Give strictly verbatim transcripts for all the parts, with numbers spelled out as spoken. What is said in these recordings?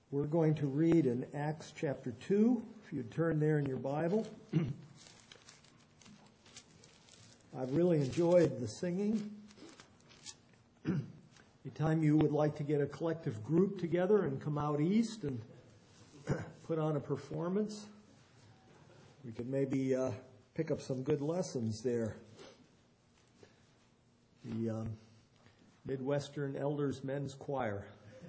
We're going to read in Acts chapter two, if you'd turn there in your Bible. I've really enjoyed the singing. Anytime you would like to get a collective group together and come out east and put on a performance, we could maybe uh, pick up some good lessons there. The um, Midwestern Elders Men's Choir.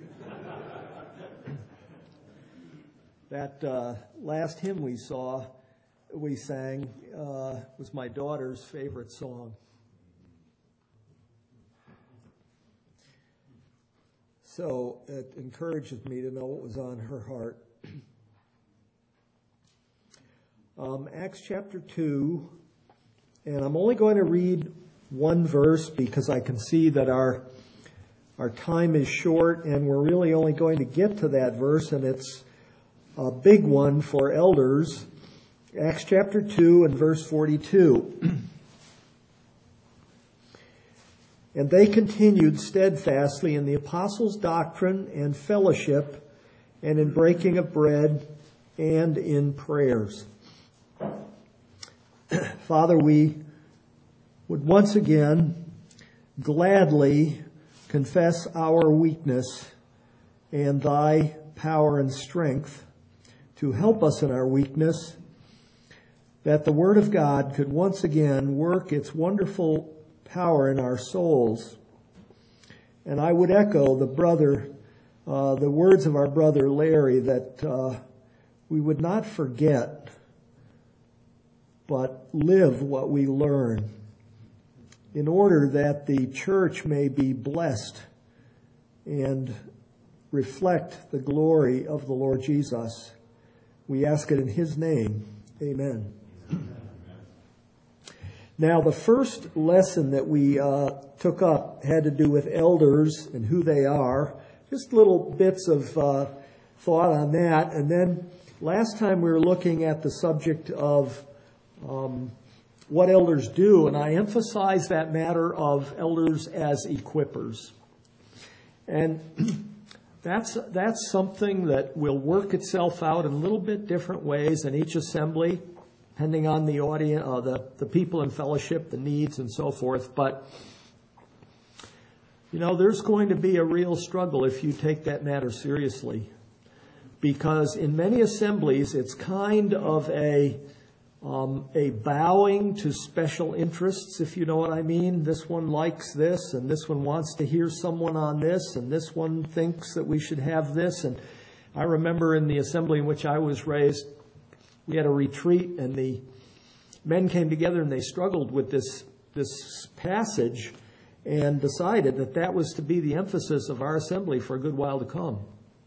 That uh, last hymn we saw, we sang, uh, was my daughter's favorite song. So it encourages me to know what was on her heart. Um, Acts chapter two, and I'm only going to read one verse because I can see that our our time is short, and we're really only going to get to that verse, and it's a big one for elders. Acts chapter two and verse forty-two. And they continued steadfastly in the apostles' doctrine and fellowship, and in breaking of bread, and in prayers. Father, we would once again gladly confess our weakness and thy power and strength to help us in our weakness, that the Word of God could once again work its wonderful power in our souls. And I would echo the brother, uh, the words of our brother Larry, that uh, we would not forget, but live what we learn, in order that the church may be blessed and reflect the glory of the Lord Jesus. We ask it in His name. Amen. Now, the first lesson that we uh, took up had to do with elders and who they are. Just little bits of uh, thought on that. And then last time we were looking at the subject of um, what elders do, and I emphasized that matter of elders as equippers. And that's that's something that will work itself out in a little bit different ways in each assembly, depending on the audience, uh, the, the people in fellowship, the needs, and so forth. But, you know, there's going to be a real struggle if you take that matter seriously. Because in many assemblies, it's kind of a um, a bowing to special interests, if you know what I mean. This one likes this, and this one wants to hear someone on this, and this one thinks that we should have this. And I remember in the assembly in which I was raised, we had a retreat, and the men came together and they struggled with this this passage and decided that that was to be the emphasis of our assembly for a good while to come.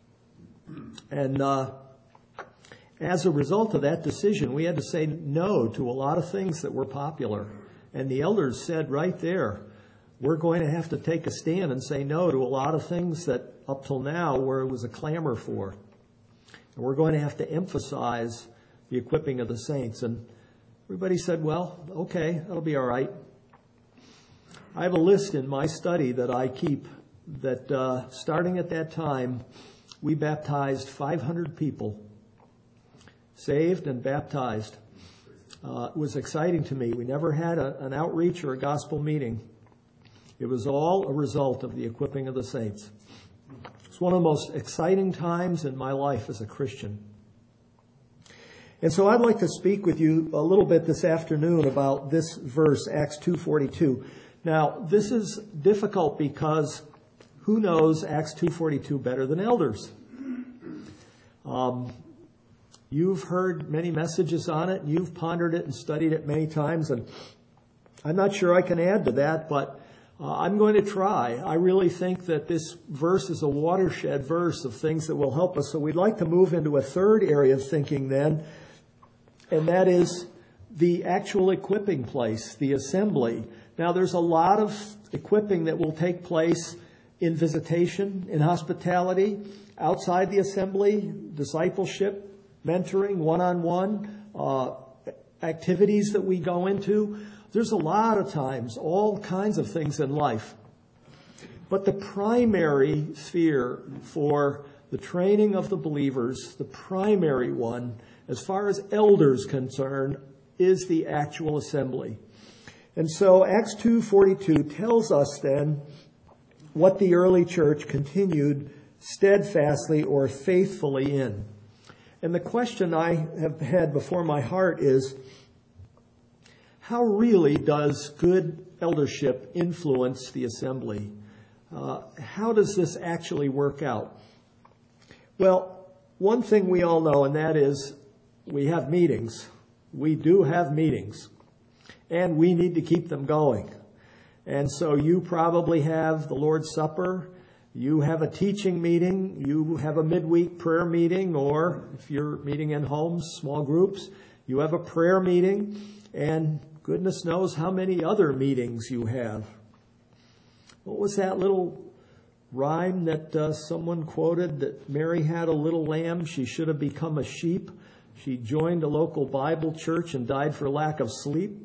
And uh, as a result of that decision, we had to say no to a lot of things that were popular. And the elders said right there, we're going to have to take a stand and say no to a lot of things that up till now where it was a clamor for. And we're going to have to emphasize the equipping of the saints. And everybody said, well, okay, that'll be all right. I have a list in my study that I keep that uh, starting at that time, we baptized five hundred people, saved and baptized. Uh, it was exciting to me. We never had a, an outreach or a gospel meeting. It was all a result of the equipping of the saints. It's one of the most exciting times in my life as a Christian. And so I'd like to speak with you a little bit this afternoon about this verse, Acts two forty-two. Now, this is difficult because who knows Acts two forty-two better than elders? Um, you've heard many messages on it, and you've pondered it and studied it many times, and I'm not sure I can add to that, but uh, I'm going to try. I really think that this verse is a watershed verse of things that will help us. So we'd like to move into a third area of thinking then, and that is the actual equipping place, the assembly. Now, there's a lot of equipping that will take place in visitation, in hospitality, outside the assembly, discipleship, mentoring, one-on-one, uh, activities that we go into. There's a lot of times, all kinds of things in life. But the primary sphere for the training of the believers, the primary one, as far as elders concerned, is the actual assembly. And so Acts two forty-two tells us then what the early church continued steadfastly or faithfully in. And the question I have had before my heart is, how really does good eldership influence the assembly? Uh, how does this actually work out? Well, one thing we all know, and that is we have meetings. We do have meetings, and we need to keep them going. And so you probably have the Lord's Supper, you have a teaching meeting, you have a midweek prayer meeting, or if you're meeting in homes, small groups, you have a prayer meeting, and goodness knows how many other meetings you have. What was that little rhyme that uh, someone quoted, that Mary had a little lamb, she should have become a sheep. She joined a local Bible church and died for lack of sleep.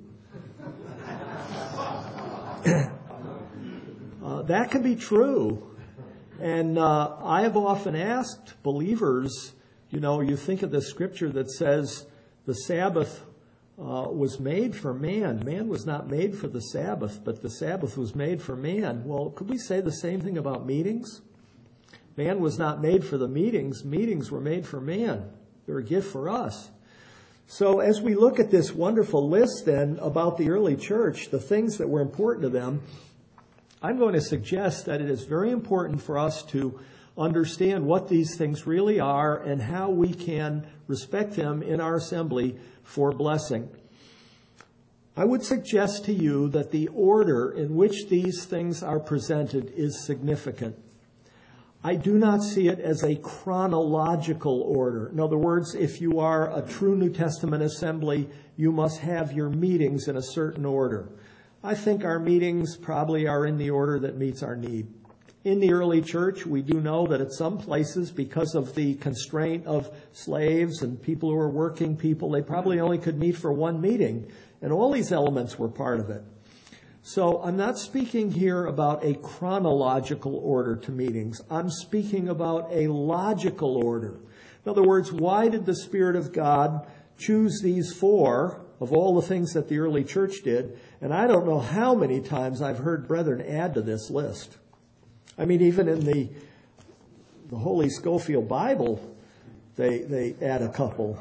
uh, that can be true. And uh, I have often asked believers, you know, you think of the scripture that says the Sabbath Uh, was made for man. Man was not made for the Sabbath, but the Sabbath was made for man. Well, could we say the same thing about meetings? Man was not made for the meetings. Meetings were made for man. They're a gift for us. So as we look at this wonderful list then about the early church, the things that were important to them, I'm going to suggest that it is very important for us to understand what these things really are and how we can respect them in our assembly for blessing. I would suggest to you that the order in which these things are presented is significant. I do not see it as a chronological order. In other words, if you are a true New Testament assembly, you must have your meetings in a certain order. I think our meetings probably are in the order that meets our need. In the early church, we do know that at some places, because of the constraint of slaves and people who were working people, they probably only could meet for one meeting, and all these elements were part of it. So I'm not speaking here about a chronological order to meetings. I'm speaking about a logical order. In other words, why did the Spirit of God choose these four of all the things that the early church did? And I don't know how many times I've heard brethren add to this list. I mean, even in the the Holy Scofield Bible, they they add a couple.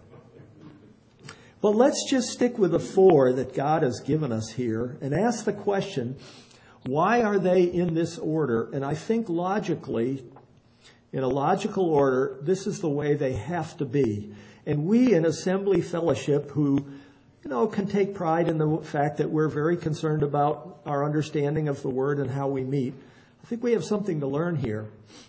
But let's just stick with the four that God has given us here and ask the question, why are they in this order? And I think logically, in a logical order, this is the way they have to be. And we in Assembly Fellowship, who, you know, can take pride in the fact that we're very concerned about our understanding of the Word and how we meet, I think we have something to learn here.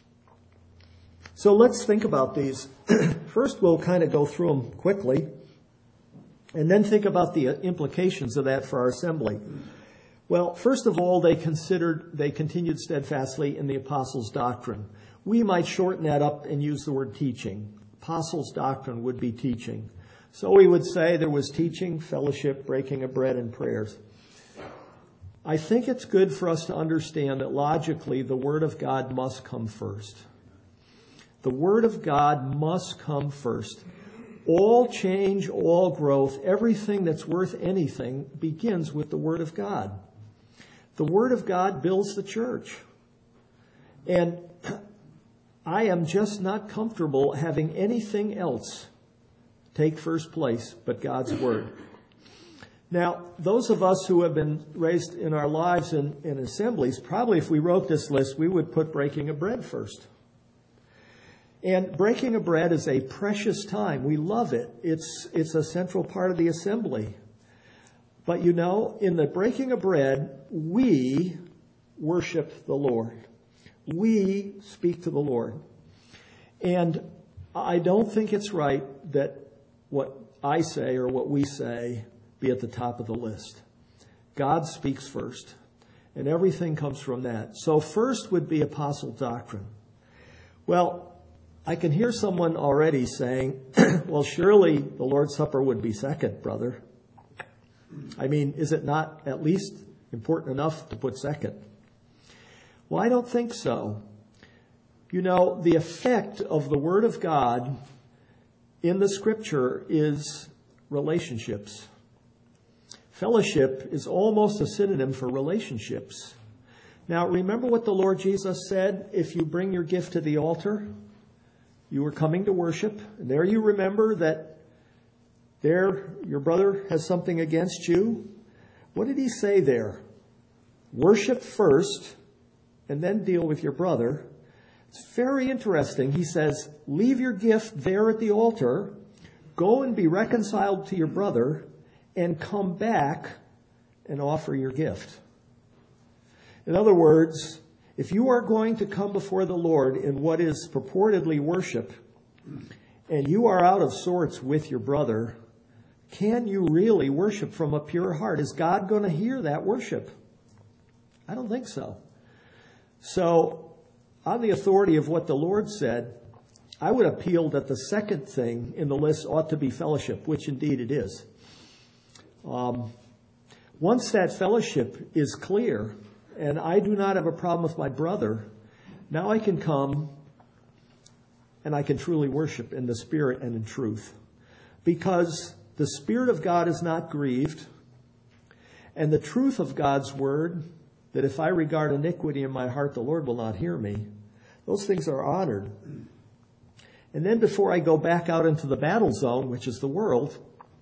So let's think about these. First, we'll kind of go through them quickly, and then think about the implications of that for our assembly. Well, first of all, they considered, they continued steadfastly in the apostles' doctrine. We might shorten that up and use the word teaching. Apostles' doctrine would be teaching. So we would say there was teaching, fellowship, breaking of bread, and prayers. I think it's good for us to understand that logically the Word of God must come first. The Word of God must come first. All change, all growth, everything that's worth anything begins with the Word of God. The Word of God builds the church. And I am just not comfortable having anything else take first place but God's Word. Now, those of us who have been raised in our lives in, in assemblies, probably if we wrote this list, we would put breaking of bread first. And breaking of bread is a precious time. We love it. It's, it's a central part of the assembly. But you know, in the breaking of bread, we worship the Lord. We speak to the Lord. And I don't think it's right that what I say or what we say be at the top of the list. God speaks first, and everything comes from that. So first would be apostle doctrine. Well, I can hear someone already saying, well, surely the Lord's Supper would be second, brother. I mean, is it not at least important enough to put second? Well, I don't think so. You know, the effect of the Word of God in the Scripture is relationships. Fellowship is almost a synonym for relationships. Now, remember what the Lord Jesus said, if you bring your gift to the altar, you are coming to worship. And there you remember that there your brother has something against you. What did he say there? Worship first and then deal with your brother. It's very interesting. He says, leave your gift there at the altar, go and be reconciled to your brother, and come back and offer your gift. In other words, if you are going to come before the Lord in what is purportedly worship, and you are out of sorts with your brother, can you really worship from a pure heart? Is God going to hear that worship? I don't think so. So, on the authority of what the Lord said, I would appeal that the second thing in the list ought to be fellowship, which indeed it is. Um, once that fellowship is clear, and I do not have a problem with my brother, now I can come and I can truly worship in the Spirit and in truth. Because the Spirit of God is not grieved, and the truth of God's Word, that if I regard iniquity in my heart, the Lord will not hear me, those things are honored. And then before I go back out into the battle zone, which is the world,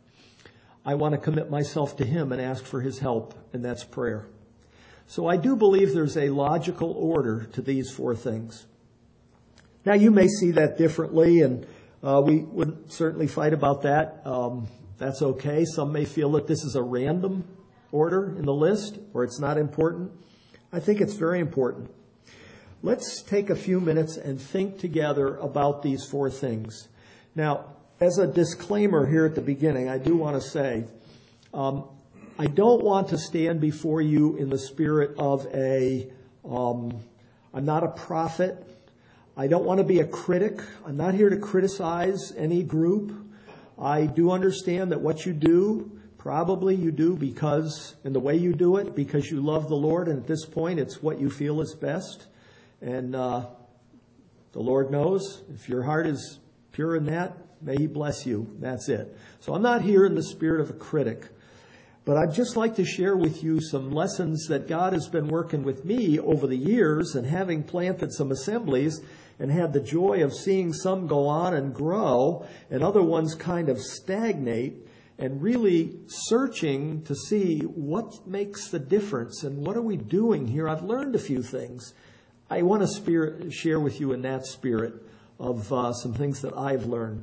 I want to commit myself to Him and ask for His help, and that's prayer. So I do believe there's a logical order to these four things. Now, you may see that differently, and uh, we would certainly fight about that. Um, that's okay. Some may feel that this is a random order in the list, or it's not important. I think it's very important. Let's take a few minutes and think together about these four things. Now, as a disclaimer here at the beginning, I do want to say, um, I don't want to stand before you in the spirit of a, um, I'm not a prophet. I don't want to be a critic. I'm not here to criticize any group. I do understand that what you do, probably you do because, in the way you do it, because you love the Lord, and at this point it's what you feel is best. And uh, the Lord knows, if your heart is pure in that, may He bless you. That's it. So I'm not here in the spirit of a critic. But I'd just like to share with you some lessons that God has been working with me over the years, and having planted some assemblies and had the joy of seeing some go on and grow and other ones kind of stagnate, and really searching to see what makes the difference and what are we doing here. I've learned a few things. I want to spirit, share with you in that spirit of uh, some things that I've learned.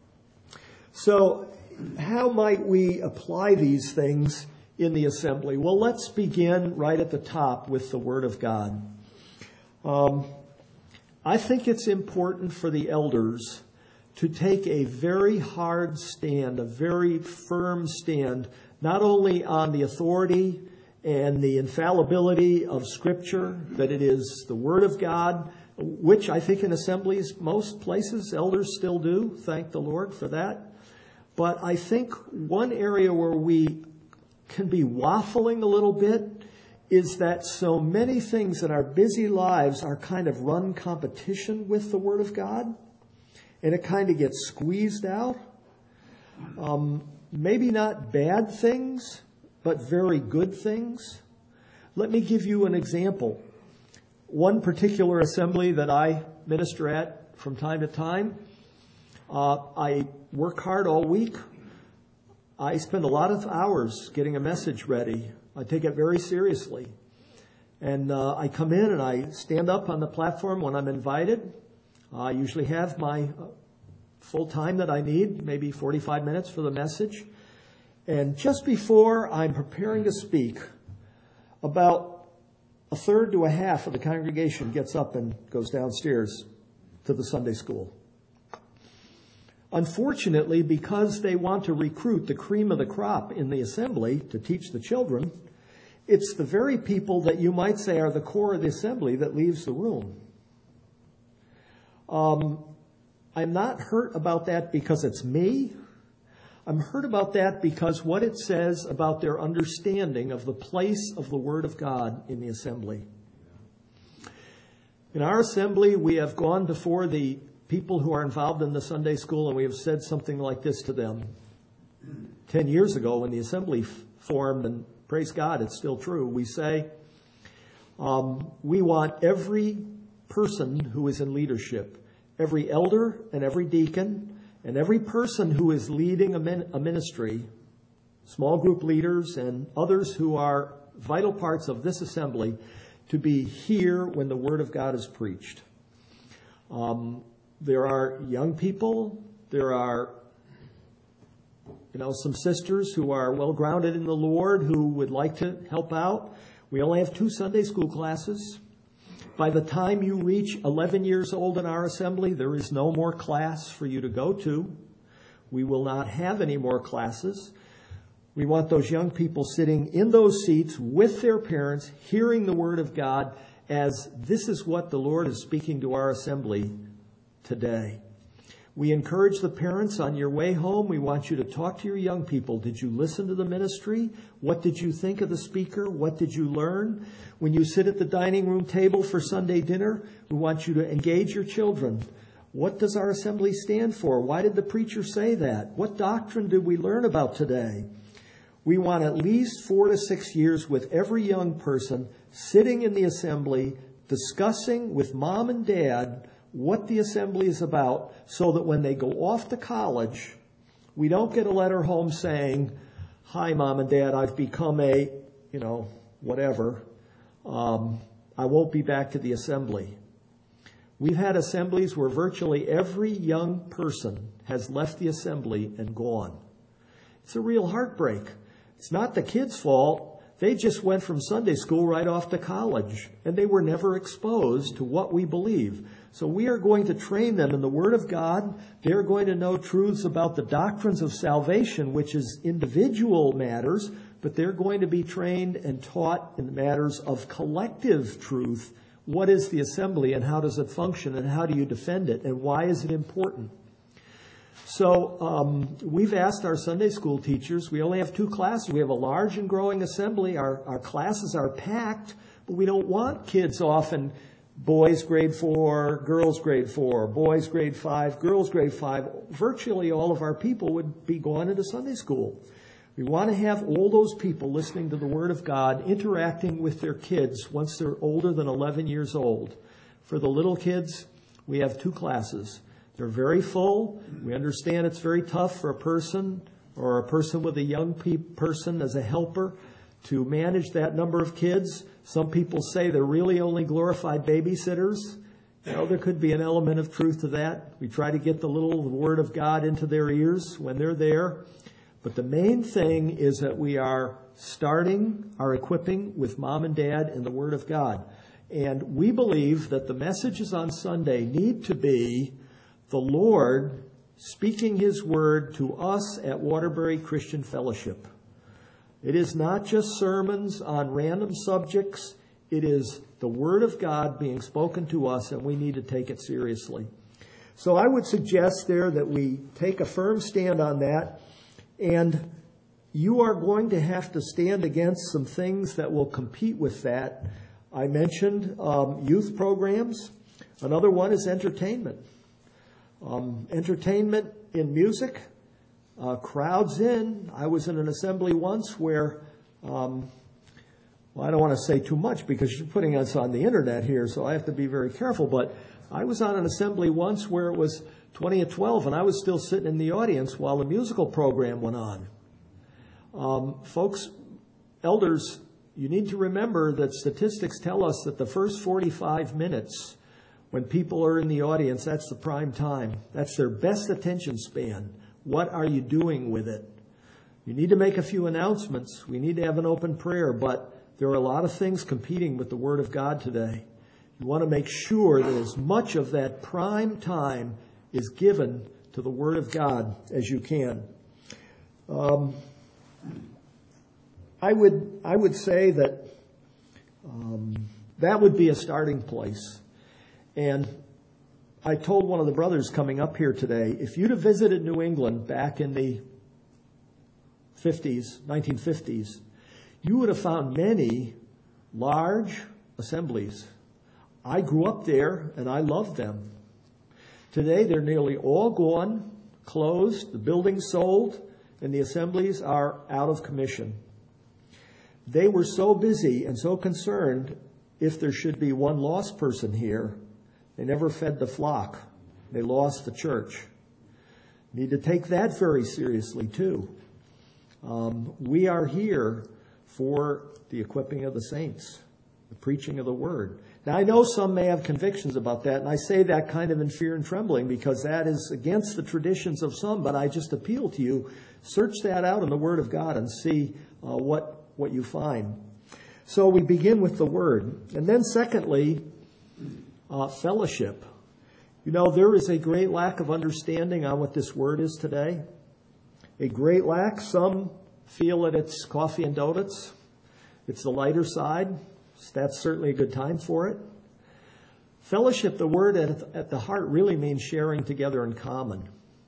So, how might we apply these things in the assembly? Well, let's begin right at the top with the Word of God. Um, I think it's important for the elders to take a very hard stand, a very firm stand, not only on the authority and the infallibility of Scripture, that it is the Word of God, which I think in assemblies, most places, elders still do. Thank the Lord for that. But I think one area where we can be waffling a little bit is that so many things in our busy lives are kind of run competition with the Word of God, and it kind of gets squeezed out. Um, maybe not bad things, but very good things. Let me give you an example. One particular assembly that I minister at from time to time, uh, I work hard all week. I spend a lot of hours getting a message ready. I take it very seriously. And uh, I come in and I stand up on the platform when I'm invited. I usually have my full time that I need, maybe forty-five minutes for the message. And just before I'm preparing to speak, about a third to a half of the congregation gets up and goes downstairs to the Sunday school. Unfortunately, because they want to recruit the cream of the crop in the assembly to teach the children, it's the very people that you might say are the core of the assembly that leaves the room. Um, I'm not hurt about that because it's me. I'm hurt about that because what it says about their understanding of the place of the Word of God in the assembly. In our assembly, we have gone before the people who are involved in the Sunday school, and we have said something like this to them. Ten years ago, when the assembly f- formed, and praise God, it's still true, we say, um, we want every person who is in leadership, every elder and every deacon, and every person who is leading a, min- a ministry, small group leaders and others who are vital parts of this assembly, to be here when the Word of God is preached. Um, there are young people, there are, you know, some sisters who are well grounded in the Lord who would like to help out. We only have two Sunday school classes. By the time you reach eleven years old in our assembly, there is no more class for you to go to. We will not have any more classes. We want those young people sitting in those seats with their parents, hearing the Word of God, as this is what the Lord is speaking to our assembly today. We encourage the parents on your way home. We want you to talk to your young people. Did you listen to the ministry? What did you think of the speaker? What did you learn? When you sit at the dining room table for Sunday dinner, we want you to engage your children. What does our assembly stand for? Why did the preacher say that? What doctrine did we learn about today? We want at least four to six years with every young person sitting in the assembly, discussing with mom and dad what the assembly is about, so that when they go off to college, we don't get a letter home saying, hi, mom and dad, I've become a, you know, whatever. Um, I won't be back to the assembly. We've had assemblies where virtually every young person has left the assembly and gone. It's a real heartbreak. It's not the kids' fault. They just went from Sunday school right off to college, and they were never exposed to what we believe. So we are going to train them in the Word of God. They're going to know truths about the doctrines of salvation, which is individual matters, but they're going to be trained and taught in matters of collective truth. What is the assembly, and how does it function, and how do you defend it, and why is it important? So um, we've asked our Sunday school teachers, we only have two classes. We have a large and growing assembly. Our, our classes are packed, but we don't want kids off in boys grade four, girls grade four, boys grade five, girls grade five. Virtually all of our people would be going into Sunday school. We want to have all those people listening to the Word of God, interacting with their kids once they're older than eleven years old. For the little kids, we have two classes. They're very full. We understand it's very tough for a person or a person with a young pe- person as a helper to manage that number of kids. Some people say they're really only glorified babysitters. You know, there could be an element of truth to that. We try to get the little Word of God into their ears when they're there. But the main thing is that we are starting our equipping with mom and dad in the Word of God. And we believe that the messages on Sunday need to be the Lord speaking His Word to us at Waterbury Christian Fellowship. It is not just sermons on random subjects. It is the Word of God being spoken to us, and we need to take it seriously. So I would suggest there that we take a firm stand on that, and you are going to have to stand against some things that will compete with that. I mentioned um, youth programs. Another one is entertainment. Um, entertainment in music, uh, crowds in. I was in an assembly once where, um, well, I don't want to say too much because you're putting us on the internet here, so I have to be very careful. But I was on an assembly once where it was twenty at twelve, and I was still sitting in the audience while the musical program went on. Um, folks, elders, you need to remember that statistics tell us that the first forty-five minutes when people are in the audience, that's the prime time. That's their best attention span. What are you doing with it? You need to make a few announcements. We need to have an open prayer, but there are a lot of things competing with the Word of God today. You want to make sure that as much of that prime time is given to the Word of God as you can. Um, I would I would say that um, that would be a starting place. And I told one of the brothers coming up here today, if you'd have visited New England back in the fifties, nineteen fifties, you would have found many large assemblies. I grew up there, and I loved them. Today, they're nearly all gone, closed, the buildings sold, and the assemblies are out of commission. They were so busy and so concerned if there should be one lost person here, they never fed the flock. They lost the church. Need to take that very seriously, too. Um, we are here for the equipping of the saints, the preaching of the word. Now, I know some may have convictions about that, and I say that kind of in fear and trembling because that is against the traditions of some, but I just appeal to you, search that out in the Word of God and see uh, what, what you find. So we begin with the Word. And then secondly, uh, fellowship. You know, there is a great lack of understanding on what this Word is today. A great lack. Some feel that it's coffee and donuts. It's the lighter side. That's certainly a good time for it. Fellowship, the word at, at the heart, really means sharing together in common.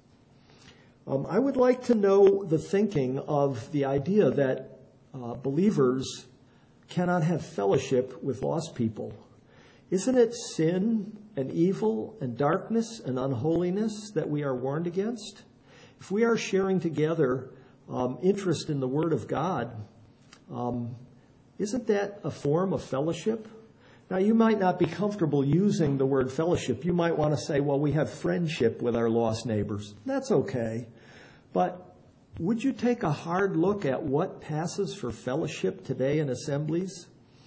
Um, I would like to know the thinking of the idea that uh, believers cannot have fellowship with lost people. Isn't it sin and evil and darkness and unholiness that we are warned against? If we are sharing together um, interest in the Word of God, um, isn't that a form of fellowship? Now, you might not be comfortable using the word fellowship. You might want to say, well, we have friendship with our lost neighbors. That's okay. But would you take a hard look at what passes for fellowship today in assemblies?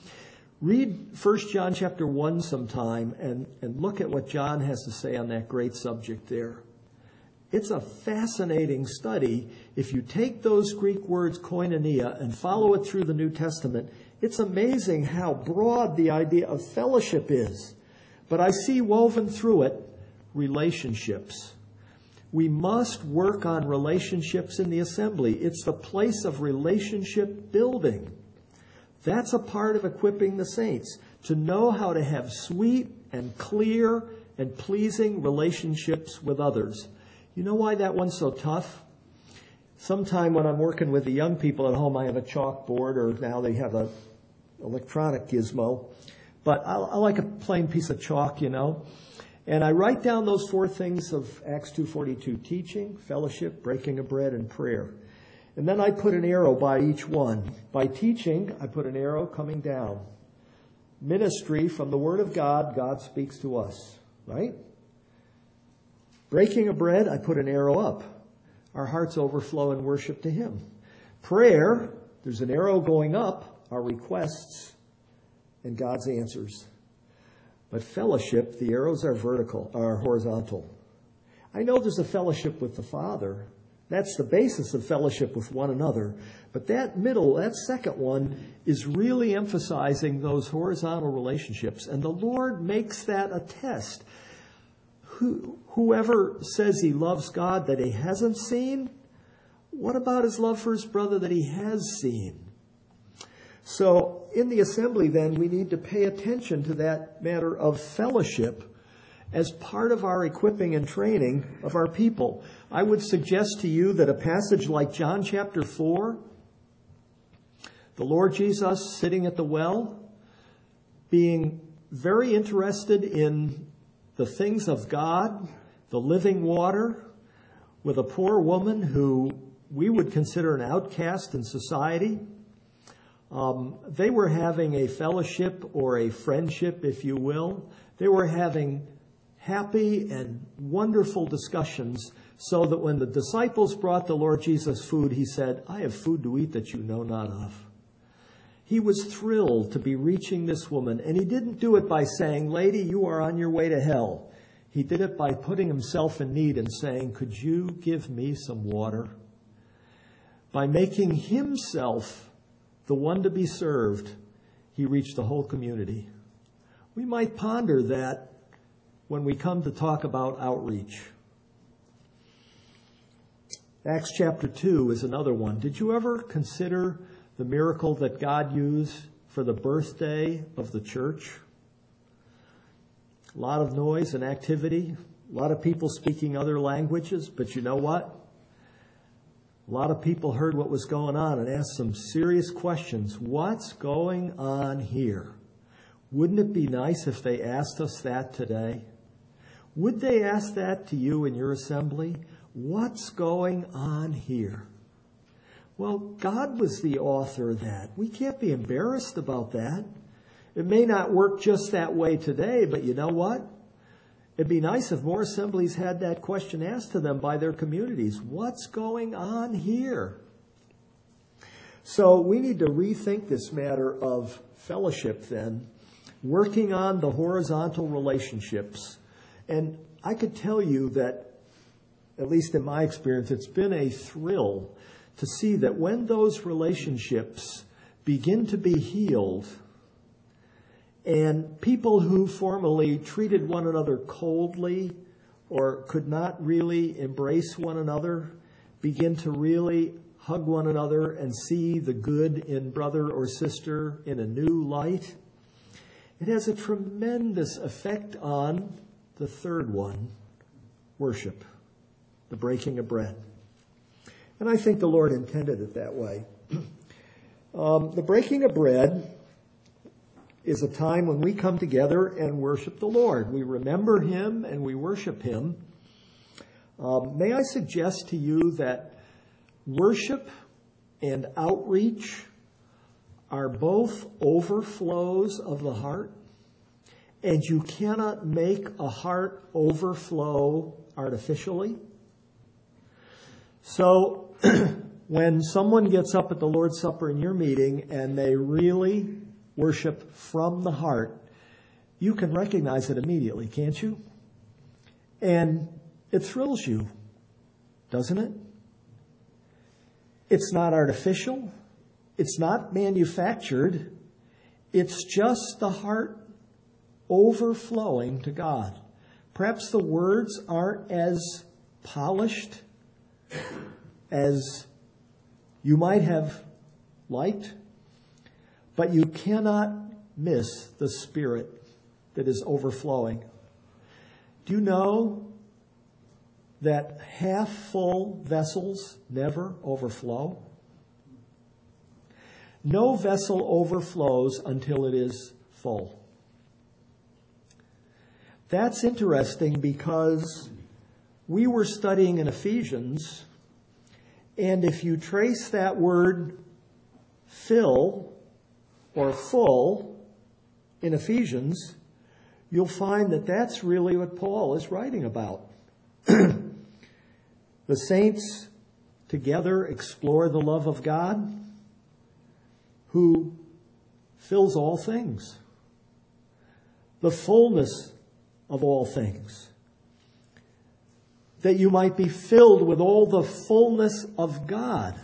Read First John chapter one sometime and, and look at what John has to say on that great subject there. It's a fascinating study. If you take those Greek words koinonia and follow it through the New Testament, it's amazing how broad the idea of fellowship is. But I see woven through it relationships. We must work on relationships in the assembly. It's the place of relationship building. That's a part of equipping the saints, to know how to have sweet and clear and pleasing relationships with others. You know why that one's so tough? Sometime when I'm working with the young people at home, I have a chalkboard, or now they have a electronic gizmo. But I, I like a plain piece of chalk, you know. And I write down those four things of Acts two forty-two, teaching, fellowship, breaking of bread, and prayer. And then I put an arrow by each one. By teaching, I put an arrow coming down. Ministry, from the Word of God, God speaks to us, right? Breaking of bread, I put an arrow up. Our hearts overflow in worship to Him. Prayer, there's an arrow going up, our requests and God's answers. But fellowship, the arrows are vertical, are horizontal. I know there's a fellowship with the Father. That's the basis of fellowship with one another. But that middle, that second one, is really emphasizing those horizontal relationships. And the Lord makes that a test. Who, whoever says he loves God that he hasn't seen, what about his love for his brother that he has seen? So in the assembly, then, we need to pay attention to that matter of fellowship as part of our equipping and training of our people. I would suggest to you that a passage like John chapter four, the Lord Jesus sitting at the well, being very interested in the things of God, the living water, with a poor woman who we would consider an outcast in society. Um, they were having a fellowship or a friendship, if you will. They were having happy and wonderful discussions so that when the disciples brought the Lord Jesus food, he said, I have food to eat that you know not of. He was thrilled to be reaching this woman, and he didn't do it by saying, lady, you are on your way to hell. He did it by putting himself in need and saying, could you give me some water? By making himself the one to be served, he reached the whole community. We might ponder that when we come to talk about outreach. Acts chapter two is another one. Did you ever consider the miracle that God used for the birthday of the church? A lot of noise and activity, a lot of people speaking other languages, but you know what? A lot of people heard what was going on and asked some serious questions. What's going on here? Wouldn't it be nice if they asked us that today? Would they ask that to you in your assembly? What's going on here? Well, God was the author of that. We can't be embarrassed about that. It may not work just that way today, but you know what? It'd be nice if more assemblies had that question asked to them by their communities. What's going on here? So we need to rethink this matter of fellowship then, working on the horizontal relationships. And I could tell you that, at least in my experience, it's been a thrill to see that when those relationships begin to be healed, and people who formerly treated one another coldly or could not really embrace one another begin to really hug one another and see the good in brother or sister in a new light, it has a tremendous effect on the third one, worship, the breaking of bread. And I think the Lord intended it that way. Um, the breaking of bread is a time when we come together and worship the Lord. We remember Him and we worship Him. Um, may I suggest to you that worship and outreach are both overflows of the heart, and you cannot make a heart overflow artificially. So when someone gets up at the Lord's Supper in your meeting and they really worship from the heart, you can recognize it immediately, can't you? And it thrills you, doesn't it? It's not artificial. It's not manufactured. It's just the heart overflowing to God. Perhaps the words aren't as polished as you might have liked, but you cannot miss the Spirit that is overflowing. Do you know that half-full vessels never overflow? No vessel overflows until it is full. That's interesting because we were studying in Ephesians, and if you trace that word fill or full in Ephesians, you'll find that that's really what Paul is writing about. The saints together explore the love of God who fills all things, the fullness of all things, that you might be filled with all the fullness of God.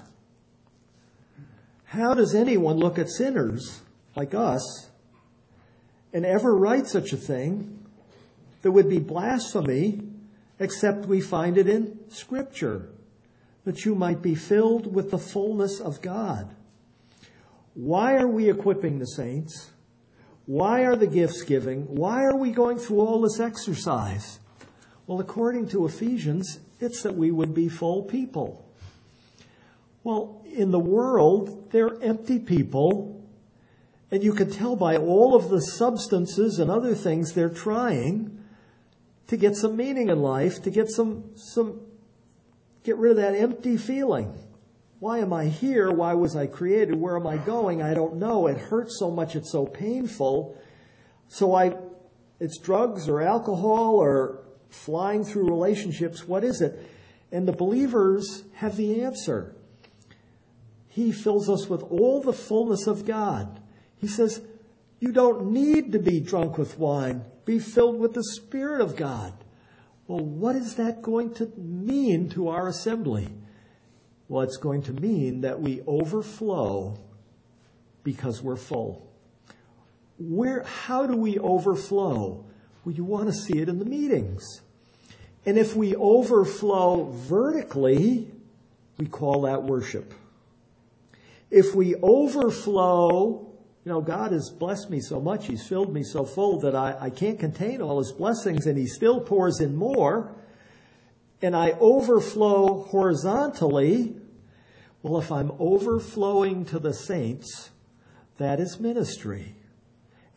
How does anyone look at sinners like us and ever write such a thing that would be blasphemy, except we find it in Scripture, that you might be filled with the fullness of God? Why are we equipping the saints? Why are the gifts giving? Why are we going through all this exercise? Well, according to Ephesians, it's that we would be full people. Well, in the world, they're empty people, and you can tell by all of the substances and other things they're trying to get some meaning in life, to get some, some, get rid of that empty feeling. Why am I here? Why was I created? Where am I going? I don't know. It hurts so much. It's so painful. So I, it's drugs or alcohol or flying through relationships. What is it? And the believers have the answer. He fills us with all the fullness of God. He says, you don't need to be drunk with wine. Be filled with the Spirit of God. Well, what is that going to mean to our assembly? Well, it's going to mean that we overflow because we're full. Where, how do we overflow? Well, you want to see it in the meetings. And if we overflow vertically, we call that worship. If we overflow, you know, God has blessed me so much, He's filled me so full that I, I can't contain all His blessings, and He still pours in more, and I overflow horizontally. Well, if I'm overflowing to the saints, that is ministry.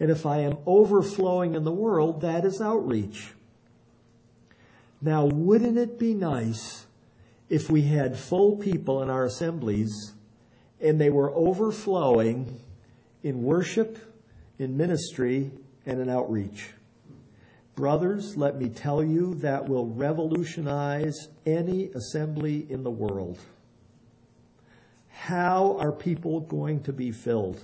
And if I am overflowing in the world, that is outreach. Now, wouldn't it be nice if we had full people in our assemblies and they were overflowing in worship, in ministry, and in outreach? Brothers, let me tell you, that will revolutionize any assembly in the world. How are people going to be filled?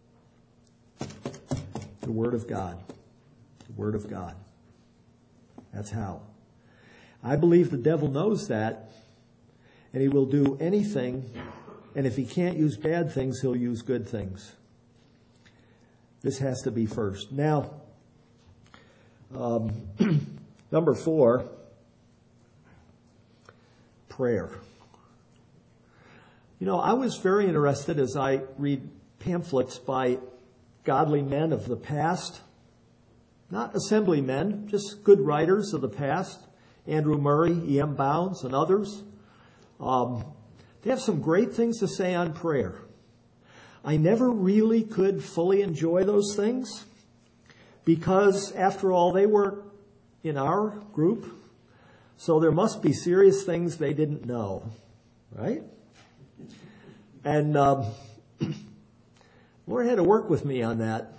The Word of God. The Word of God. That's how. I believe the devil knows that, and he will do anything, and if he can't use bad things, he'll use good things. This has to be first. Now, um, number four, prayer. You know, I was very interested as I read pamphlets by godly men of the past, not assembly men, just good writers of the past, Andrew Murray, E M Bounds, and others. Um, they have some great things to say on prayer. I never really could fully enjoy those things because, after all, they were in our group, so there must be serious things they didn't know, right? And um, Lord had to work with me on that.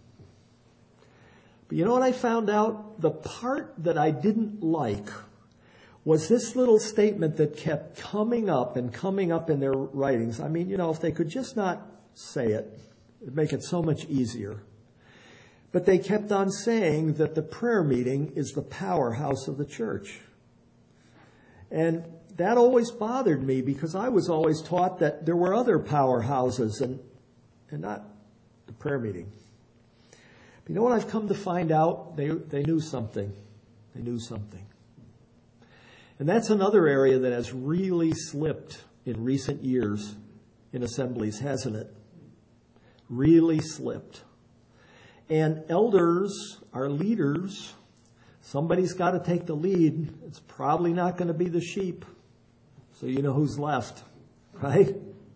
But you know what I found out? The part that I didn't like was this little statement that kept coming up and coming up in their writings. I mean, you know, if they could just not say it, it'd make it so much easier. But they kept on saying that the prayer meeting is the powerhouse of the church. And that always bothered me because I was always taught that there were other powerhouses and, and not the prayer meeting. But you know what I've come to find out? They, they knew something. They knew something. And that's another area that has really slipped in recent years in assemblies, hasn't it? Really slipped. And elders, our leaders, somebody's got to take the lead. It's probably not going to be the sheep. So you know who's left, right?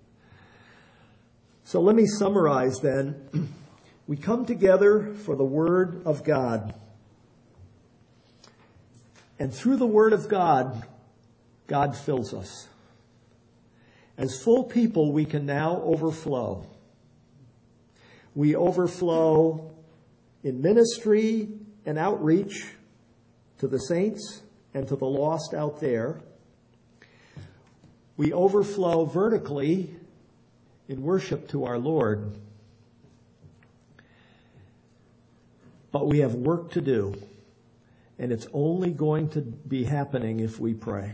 So let me summarize then. We come together for the Word of God. And through the Word of God, God fills us. As full people, we can now overflow. We overflow in ministry and outreach to the saints and to the lost out there. We overflow vertically in worship to our Lord. But we have work to do, and it's only going to be happening if we pray.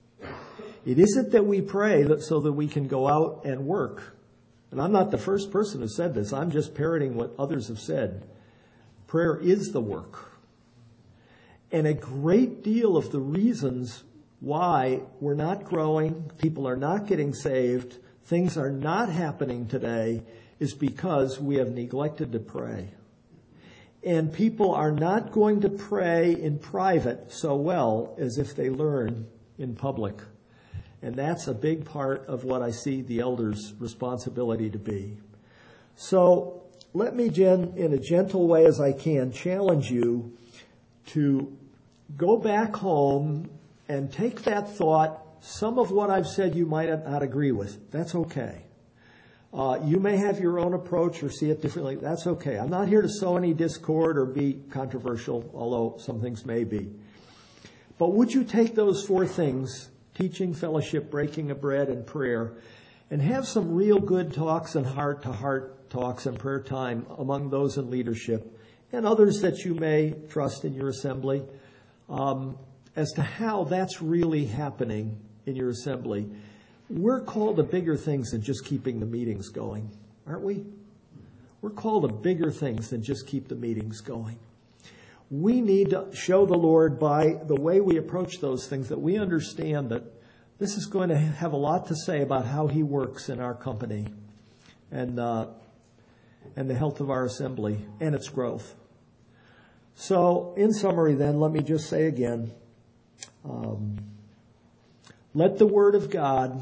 It isn't that we pray that so that we can go out and work. And I'm not the first person who said this. I'm just parroting what others have said. Prayer is the work. And a great deal of the reasons why we're not growing, people are not getting saved, things are not happening today, is because we have neglected to pray. And people are not going to pray in private so well as if they learn in public. And that's a big part of what I see the elders' responsibility to be. So let me, Jen, in a gentle way as I can, challenge you to go back home and take that thought. Some of what I've said you might not agree with. That's okay. Uh, you may have your own approach or see it differently. That's okay. I'm not here to sow any discord or be controversial, although some things may be. But would you take those four things, teaching, fellowship, breaking of bread, and prayer, and have some real good talks and heart-to-heart talks and prayer time among those in leadership and others that you may trust in your assembly um, as to how that's really happening in your assembly. We're called to bigger things than just keeping the meetings going, aren't we? We're called to bigger things than just keep the meetings going. We need to show the Lord by the way we approach those things that we understand that this is going to have a lot to say about how He works in our company and uh, and the health of our assembly and its growth. So, in summary then, let me just say again, um, let the Word of God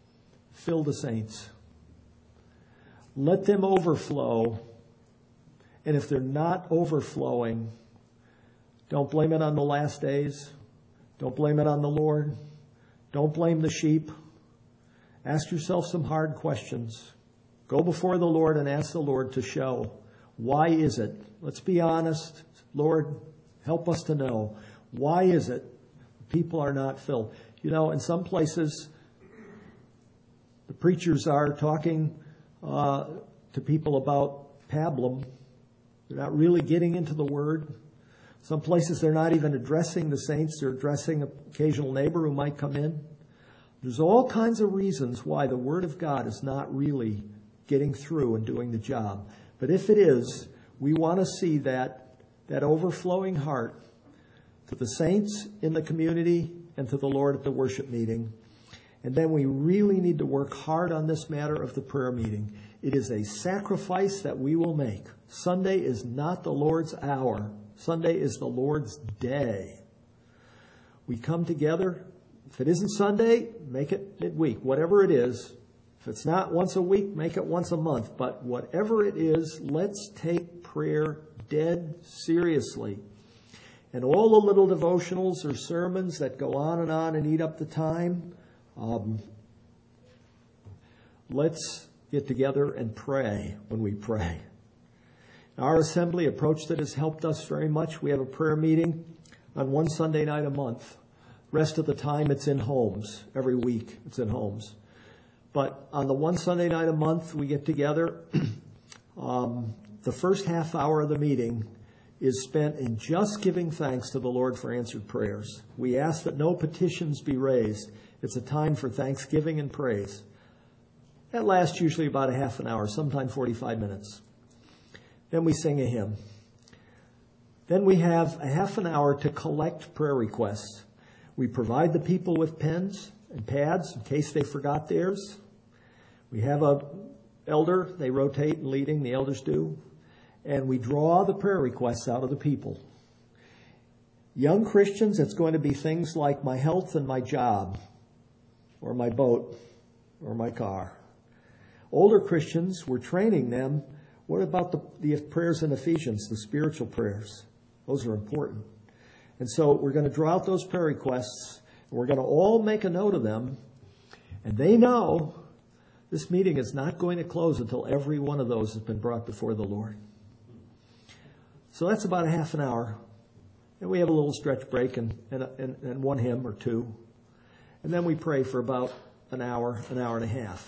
fill the saints. Let them overflow And if they're not overflowing, don't blame it on the last days. Don't blame it on the Lord. Don't blame the sheep. Ask yourself some hard questions. Go before the Lord and ask the Lord to show. Why is it? Let's be honest. Lord, help us to know. Why is it people are not filled? You know, in some places, the preachers are talking uh, to people about pablum. They're not really getting into the Word. Some places they're not even addressing the saints. They're addressing an occasional neighbor who might come in. There's all kinds of reasons why the Word of God is not really getting through and doing the job. But if it is, we want to see that, that overflowing heart to the saints in the community and to the Lord at the worship meeting. And then we really need to work hard on this matter of the prayer meeting. It is a sacrifice that we will make. Sunday is not the Lord's hour. Sunday is the Lord's day. We come together. If it isn't Sunday, make it midweek. Whatever it is. If it's not once a week, make it once a month. But whatever it is, let's take prayer dead seriously. And all the little devotionals or sermons that go on and on and eat up the time, um, let's get together and pray when we pray. Our assembly approach that has helped us very much. We have a prayer meeting on one Sunday night a month. Rest of the time it's in homes. Every week it's in homes. But on the one Sunday night a month we get together. um, the first half hour of the meeting is spent in just giving thanks to the Lord for answered prayers. We ask that no petitions be raised. It's a time for thanksgiving and praise. That lasts usually about a half an hour, sometimes forty-five minutes. Then we sing a hymn. Then we have a half an hour to collect prayer requests. We provide the people with pens and pads in case they forgot theirs. We have a elder, they rotate in leading, the elders do. And we draw the prayer requests out of the people. Young Christians, it's going to be things like my health and my job, or my boat, or my car. Older Christians, we're training them. What about the, the prayers in Ephesians, the spiritual prayers? Those are important. And so we're going to draw out those prayer requests. And we're going to all make a note of them. And they know this meeting is not going to close until every one of those has been brought before the Lord. So that's about a half an hour. And we have a little stretch break and, and, and, and one hymn or two. And then we pray for about an hour, an hour and a half.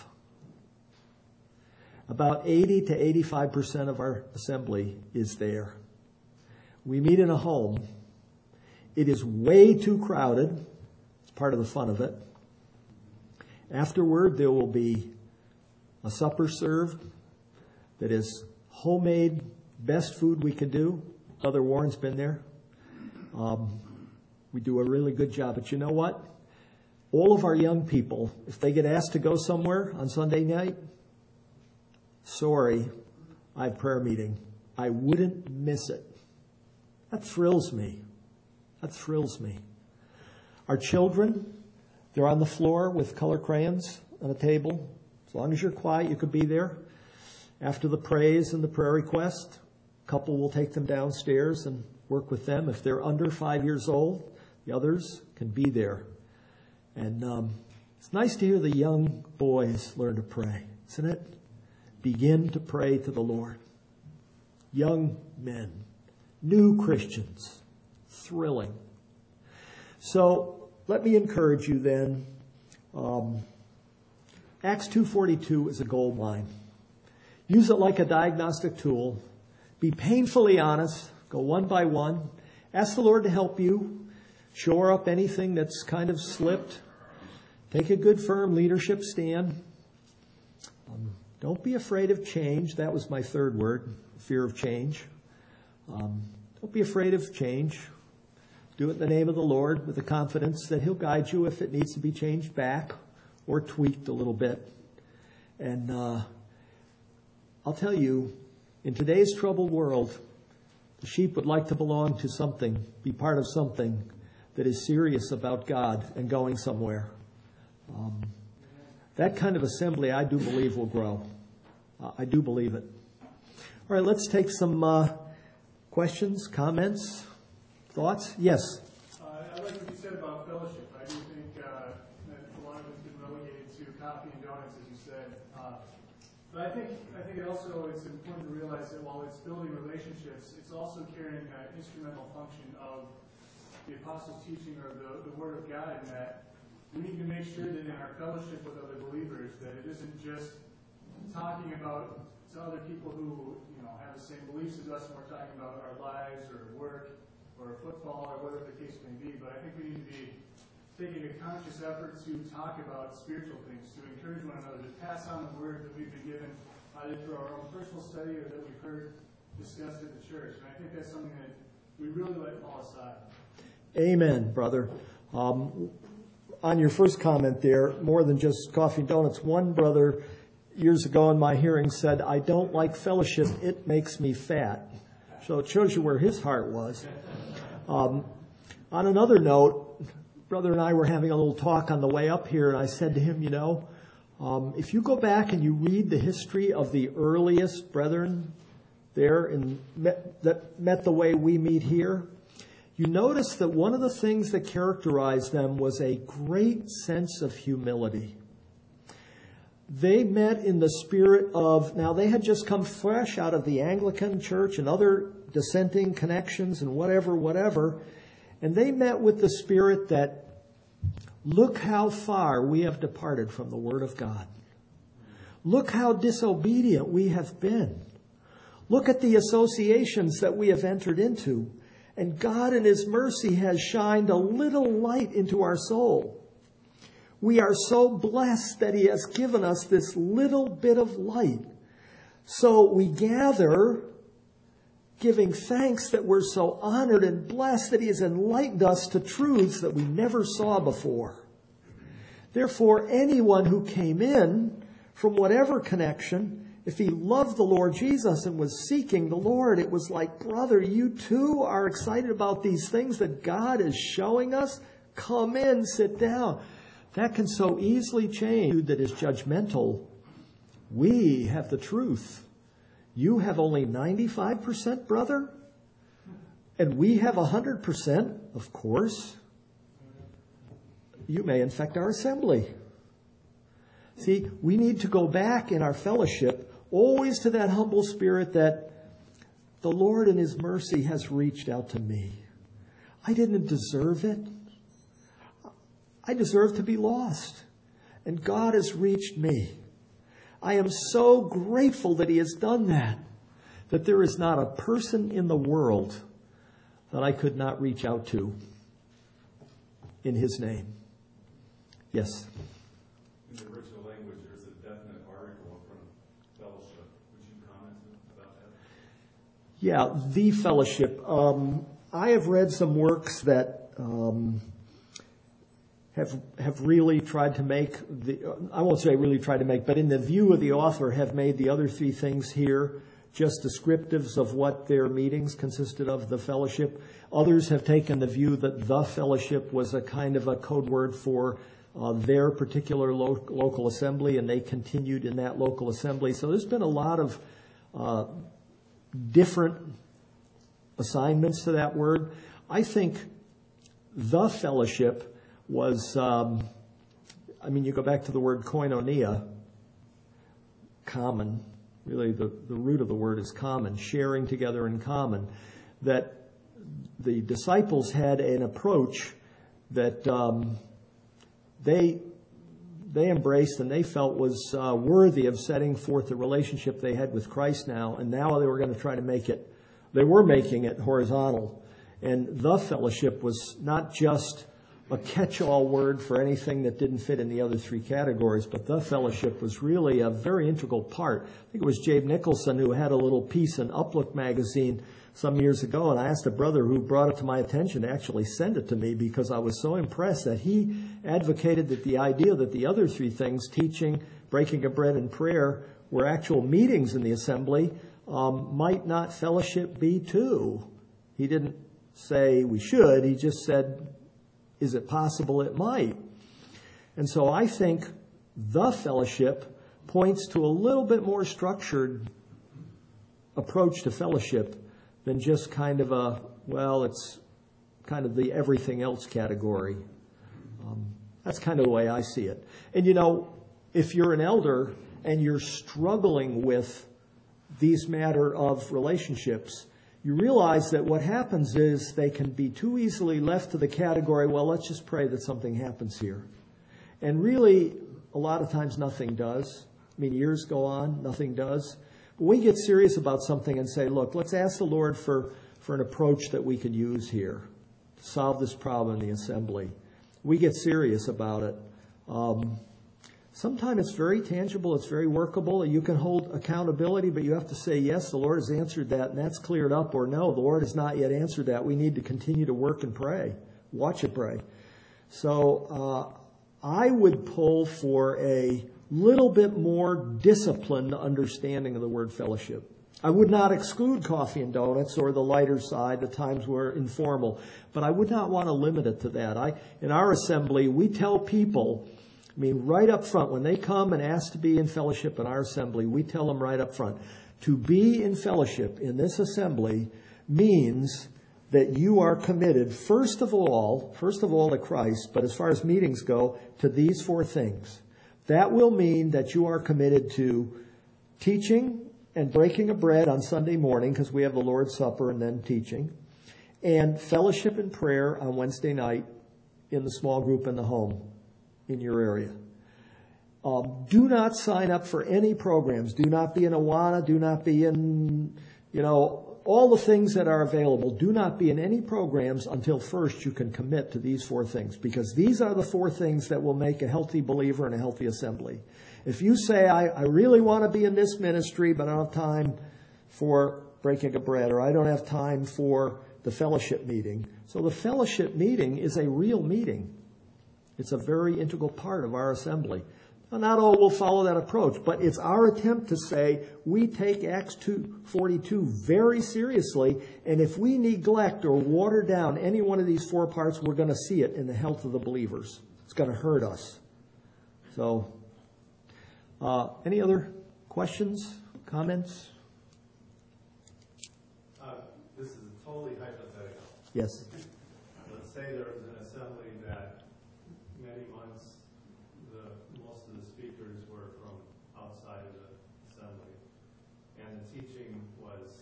About eighty to eighty-five percent of our assembly is there. We meet in a home. It is way too crowded. It's part of the fun of it. Afterward, there will be a supper served that is homemade, best food we can do. Brother Warren's been there. Um, we do a really good job. But you know what? All of our young people, if they get asked to go somewhere on Sunday night, sorry, I have prayer meeting. I wouldn't miss it. That thrills me. That thrills me. Our children, they're on the floor with color crayons on a table. As long as you're quiet, you could be there. After the praise and the prayer request, a couple will take them downstairs and work with them. If they're under five years old, the others can be there. And um, it's nice to hear the young boys learn to pray, isn't it? Begin to pray to the Lord. Young men, new Christians, thrilling. So let me encourage you then. Um, Acts two forty-two is a gold mine. Use it like a diagnostic tool. Be painfully honest. Go one by one. Ask the Lord to help you. Shore up anything that's kind of slipped. Take a good, firm leadership stand. Um, don't be afraid of change. That was my third word, fear of change. Um, don't be afraid of change. Do it in the name of the Lord with the confidence that He'll guide you if it needs to be changed back or tweaked a little bit. And uh, I'll tell you, in today's troubled world, the sheep would like to belong to something, be part of something that is serious about God and going somewhere. Um, that kind of assembly, I do believe, will grow. Uh, I do believe it. All right, let's take some uh, questions, comments, thoughts. Yes? Uh, I like what you said about fellowship. I do think uh, that a lot of it's been relegated to coffee and donuts, as you said. Uh, but I think I think it also it's important to realize that while it's building relationships, it's also carrying an instrumental function of the apostles' teaching or the, the Word of God, in that we need to make sure that in our fellowship with other believers that it isn't just talking about to other people who you know have the same beliefs as us, and we're talking about our lives or work or football or whatever the case may be. But I think we need to be taking a conscious effort to talk about spiritual things, to encourage one another, to pass on the word that we've been given either through our own personal study or that we've heard discussed at the church. And I think that's something that we really let fall aside. Amen, brother. Um, on your first comment there, more than just coffee and donuts, one brother years ago in my hearing said, I don't like fellowship, it makes me fat. So it shows you where his heart was. Um, on another note, brother and I were having a little talk on the way up here, and I said to him, you know, um, if you go back and you read the history of the earliest brethren there and met, that met the way we meet here, you notice that one of the things that characterized them was a great sense of humility. They met in the spirit of, now they had just come fresh out of the Anglican Church and other dissenting connections and whatever, whatever, and they met with the spirit that, look how far we have departed from the Word of God. Look how disobedient we have been. Look at the associations that we have entered into. And God in His mercy has shined a little light into our soul. We are so blessed that He has given us this little bit of light. So we gather, giving thanks that we're so honored and blessed that He has enlightened us to truths that we never saw before. Therefore, anyone who came in from whatever connection, if he loved the Lord Jesus and was seeking the Lord, it was like, brother, you too are excited about these things that God is showing us? Come in, sit down. That can so easily change that is judgmental. We have the truth. You have only ninety-five percent, brother? And we have one hundred percent, of course. You may infect our assembly. See, we need to go back in our fellowship always to that humble spirit that the Lord in His mercy has reached out to me. I didn't deserve it. I deserve to be lost. And God has reached me. I am so grateful that He has done that, that there is not a person in the world that I could not reach out to in His name. Yes? In the original language, there's a definite article in front of fellowship. Would you comment about that? Yeah, the fellowship. Um, I have read some works that um, have have really tried to make the. I won't say really tried to make, but in the view of the author, have made the other three things here just descriptives of what their meetings consisted of. The fellowship. Others have taken the view that the fellowship was a kind of a code word for Uh, their particular lo- local assembly, and they continued in that local assembly. So there's been a lot of uh, different assignments to that word. I think the fellowship was, um, I mean, you go back to the word koinonia, common. Really, the, the root of the word is common, sharing together in common. That the disciples had an approach that um, They they embraced and they felt was uh, worthy of setting forth the relationship they had with Christ now, and now they were going to try to make it, they were making it horizontal. And the fellowship was not just a catch-all word for anything that didn't fit in the other three categories, but the fellowship was really a very integral part. I think it was Jabe Nicholson who had a little piece in Uplook magazine some years ago, and I asked a brother who brought it to my attention to actually send it to me because I was so impressed that he advocated that the idea that the other three things, teaching, breaking of bread, and prayer, were actual meetings in the assembly, um, might not fellowship be too? He didn't say we should, he just said, is it possible it might? And so I think the fellowship points to a little bit more structured approach to fellowship than just kind of a, well, it's kind of the everything else category. Um, that's kind of the way I see it. And you know, if you're an elder and you're struggling with these matter of relationships, you realize that what happens is they can be too easily left to the category, well, let's just pray that something happens here. And really, a lot of times nothing does. I mean, years go on, nothing does. But we get serious about something and say, look, let's ask the Lord for, for an approach that we could use here to solve this problem in the assembly. We get serious about it. Um, sometimes it's very tangible, it's very workable. You can hold accountability, but you have to say, yes, the Lord has answered that, and that's cleared up, or no, the Lord has not yet answered that. We need to continue to work and pray. Watch it pray. So uh, I would pull for a little bit more disciplined understanding of the word fellowship. I would not exclude coffee and donuts or the lighter side, the times we're informal, but I would not want to limit it to that. I, in our assembly, we tell people, I mean, right up front, when they come and ask to be in fellowship in our assembly, we tell them right up front, to be in fellowship in this assembly means that you are committed, first of all, first of all to Christ, but as far as meetings go, to these four things. That will mean that you are committed to teaching and breaking of bread on Sunday morning, because we have the Lord's Supper and then teaching, and fellowship and prayer on Wednesday night in the small group in the home in your area. Um, do not sign up for any programs. Do not be in Awana. Do not be in, you know, all the things that are available. Do not be in any programs until first you can commit to these four things, because these are the four things that will make a healthy believer and a healthy assembly. If you say, I, I really want to be in this ministry, but I don't have time for breaking of bread, or I don't have time for the fellowship meeting. So the fellowship meeting is a real meeting. It's a very integral part of our assembly. Now, not all will follow that approach, but it's our attempt to say we take Acts two forty-two very seriously, and if we neglect or water down any one of these four parts, we're going to see it in the health of the believers. It's going to hurt us. So, uh, any other questions, comments? Uh, this is totally hypothetical. Yes. Let's say there was an assembly that many months the most of the speakers were from outside of the assembly, and the teaching was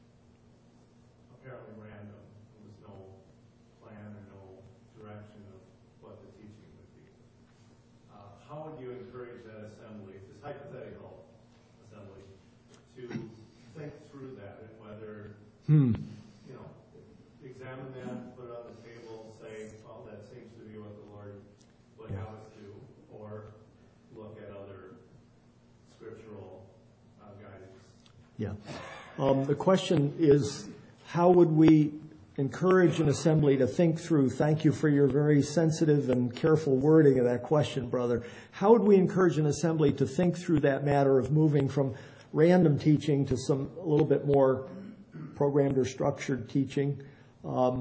apparently random. There was no plan or no direction of what the teaching would be. Uh, how would you encourage that assembly, this hypothetical assembly, to think through that and whether, Hmm. you know, examine that, put it on the table, say, well, that seems to be what the Lord would have us do, or look at other scriptural uh, guidance? Yeah. Um, the question is, how would we encourage an assembly to think through? Thank you for your very sensitive and careful wording of that question, brother. How would we encourage an assembly to think through that matter of moving from random teaching to some a little bit more programmed or structured teaching? Um,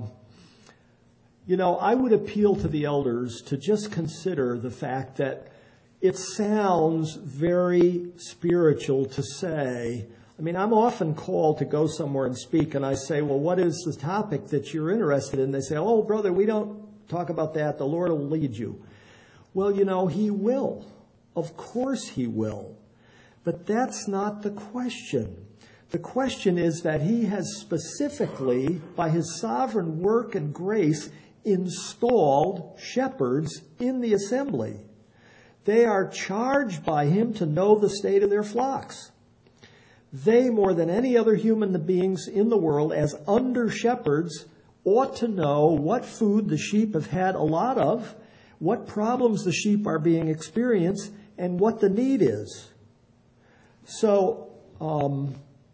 you know, I would appeal to the elders to just consider the fact that it sounds very spiritual to say, I mean, I'm often called to go somewhere and speak, and I say, well, what is the topic that you're interested in? They say, oh, brother, we don't talk about that. The Lord will lead you. Well, you know, He will. Of course He will. But that's not the question. The question is that He has specifically, by His sovereign work and grace, installed shepherds in the assembly. They are charged by Him to know the state of their flocks. They, more than any other human beings in the world, as under shepherds, ought to know what food the sheep have had a lot of, what problems the sheep are being experienced, and what the need is. So, um,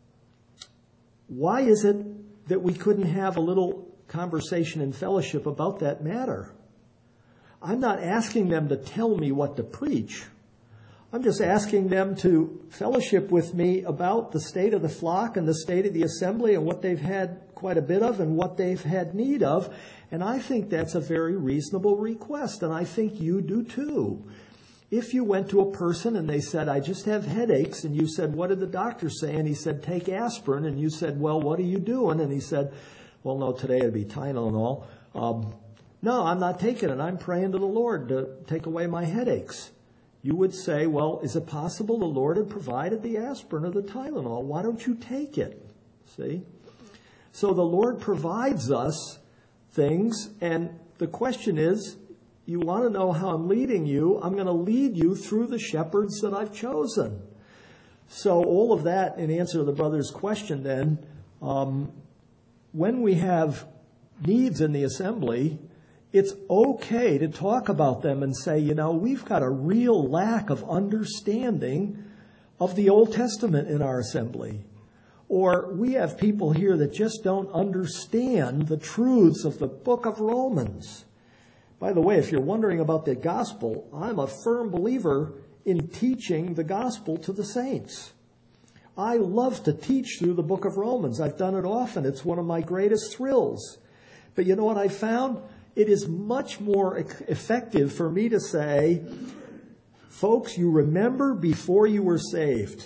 why is it that we couldn't have a little conversation in fellowship about that matter? I'm not asking them to tell me what to preach. I'm just asking them to fellowship with me about the state of the flock and the state of the assembly and what they've had quite a bit of and what they've had need of. And I think that's a very reasonable request, and I think you do too. If you went to a person and they said, I just have headaches, and you said, what did the doctor say? And he said, take aspirin. And you said, well, what are you doing? And he said, well, no, today it'd be Tylenol. Um, no, I'm not taking it. I'm praying to the Lord to take away my headaches. You would say, well, is it possible the Lord had provided the aspirin or the Tylenol? Why don't you take it? See? So the Lord provides us things, and the question is, you want to know how I'm leading you? I'm going to lead you through the shepherds that I've chosen. So all of that in answer to the brother's question then, um, when we have needs in the assembly, it's okay to talk about them and say, you know, we've got a real lack of understanding of the Old Testament in our assembly. Or we have people here that just don't understand the truths of the book of Romans. By the way, if you're wondering about the gospel, I'm a firm believer in teaching the gospel to the saints. I love to teach through the book of Romans. I've done it often. It's one of my greatest thrills. But you know what I found? It is much more effective for me to say, folks, you remember before you were saved.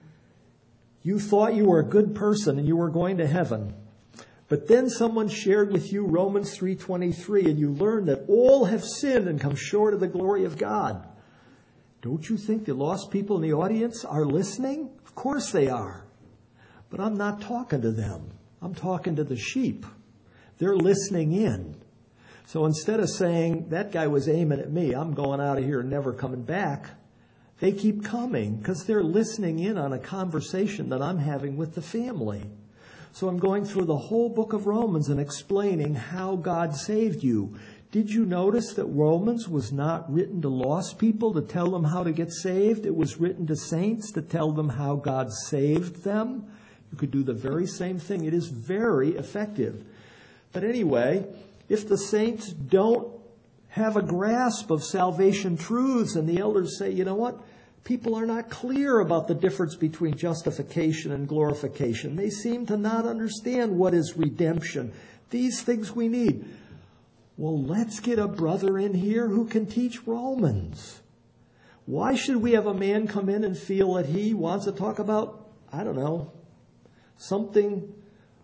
You thought you were a good person and you were going to heaven. But then someone shared with you Romans three twenty-three, and you learned that all have sinned and come short of the glory of God. Don't you think the lost people in the audience are listening? Of course they are. But I'm not talking to them. I'm talking to the sheep. They're listening in. So instead of saying, that guy was aiming at me, I'm going out of here and never coming back, they keep coming because they're listening in on a conversation that I'm having with the family. So I'm going through the whole book of Romans and explaining how God saved you. Did you notice that Romans was not written to lost people to tell them how to get saved? It was written to saints to tell them how God saved them. You could do the very same thing. It is very effective. But anyway, if the saints don't have a grasp of salvation truths and the elders say, you know what? People are not clear about the difference between justification and glorification. They seem to not understand what is redemption. These things we need. Well, let's get a brother in here who can teach Romans. Why should we have a man come in and feel that he wants to talk about, I don't know, something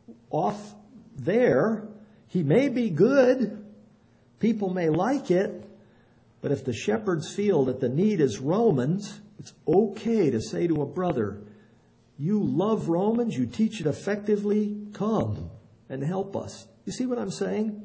off there? He may be good. People may like it. But if the shepherds feel that the need is Romans, it's okay to say to a brother, you love Romans, you teach it effectively, come and help us. You see what I'm saying?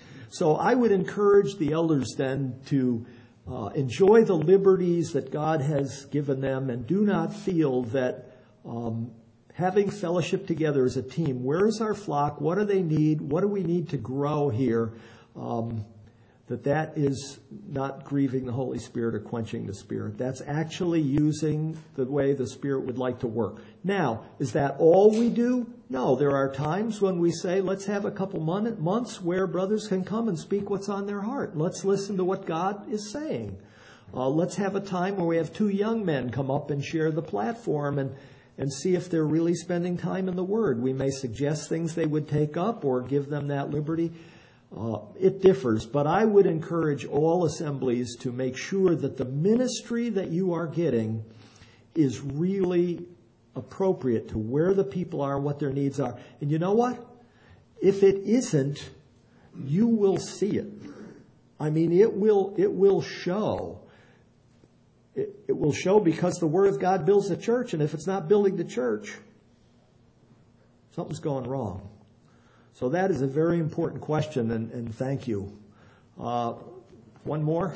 So I would encourage the elders then to uh, enjoy the liberties that God has given them and do not feel that um, having fellowship together as a team, where is our flock? What do they need? What do we need to grow here? Um, that that is not grieving the Holy Spirit or quenching the Spirit. That's actually using the way the Spirit would like to work. Now, is that all we do? No, there are times when we say, let's have a couple months where brothers can come and speak what's on their heart. Let's listen to what God is saying. Uh, let's have a time where we have two young men come up and share the platform and, and see if they're really spending time in the Word. We may suggest things they would take up or give them that liberty. Uh, it differs, but I would encourage all assemblies to make sure that the ministry that you are getting is really appropriate to where the people are, what their needs are. And you know what? If it isn't, you will see it. I mean, it will, it will show. It, it will show because the Word of God builds the church, and if it's not building the church, something's going wrong. So that is a very important question, and, and thank you. Uh, one more?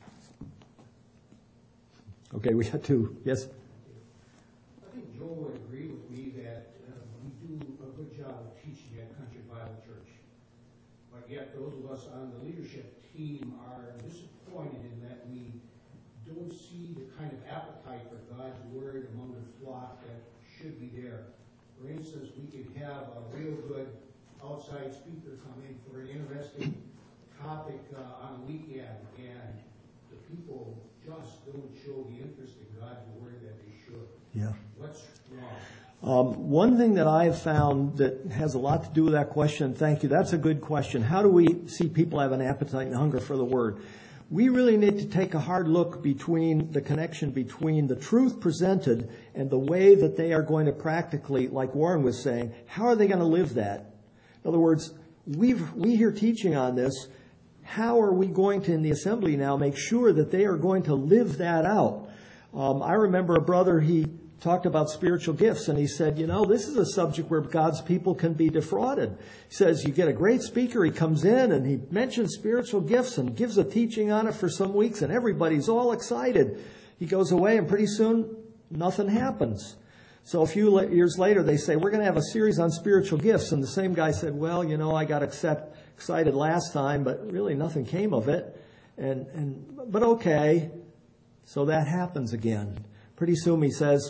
Okay, we got two. Yes? I think Joel would agree with me that uh, we do a good job of teaching at Country Bible Church. But yet those of us on the leadership team are disappointed in that we don't see the kind of appetite for God's Word among the flock that should be there. For instance, we could have a real good outside speaker come in for an interesting topic uh, on a weekend, and the people just don't show the interest in God's Word that they should. Yeah. What's wrong? Um, one thing that I have found that has a lot to do with that question, thank you, that's a good question. How do we see people have an appetite and hunger for the Word? we really need to take a hard look between the connection between the truth presented and the way that they are going to practically, like Warren was saying, how are they going to live that? In other words, we've, we hear teaching on this. How are we going to, in the assembly now, make sure that they are going to live that out? Um, I remember a brother, he talked about spiritual gifts, and he said, you know, this is a subject where God's people can be defrauded. He says, you get a great speaker, he comes in and he mentions spiritual gifts and gives a teaching on it for some weeks, and everybody's all excited. He goes away, and pretty soon, nothing happens. So a few years later, they say, we're going to have a series on spiritual gifts, and the same guy said, well, you know, I got accept, excited last time, but really nothing came of it. And, and but okay, so that happens again. Pretty soon he says,